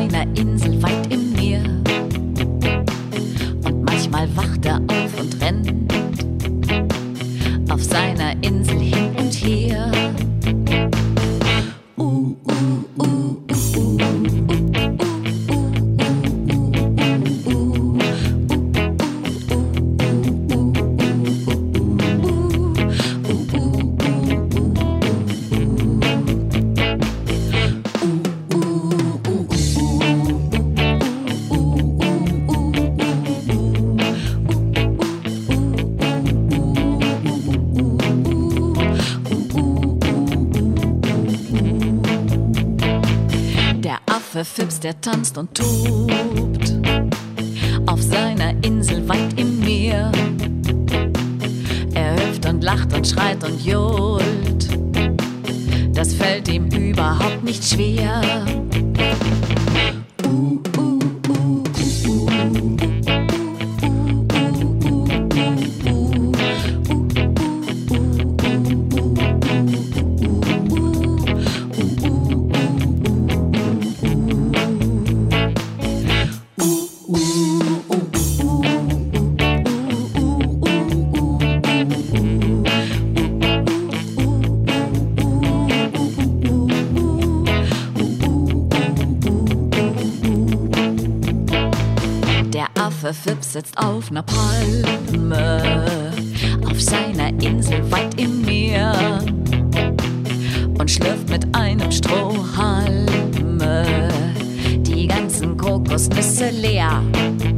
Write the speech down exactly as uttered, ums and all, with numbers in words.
seiner Insel weit im Meer. Und manchmal wacht er auf und rennt auf seiner Insel hin und her. Uh, uh, uh, uh, uh, Fips, der tanzt und tobt auf seiner Insel weit im Meer. Er hüpft und lacht und schreit und johlt, das fällt ihm überhaupt nicht schwer. Fips sitzt auf ner Palme auf seiner Insel weit im Meer und schlürft mit einem Strohhalme die ganzen Kokosnüsse leer.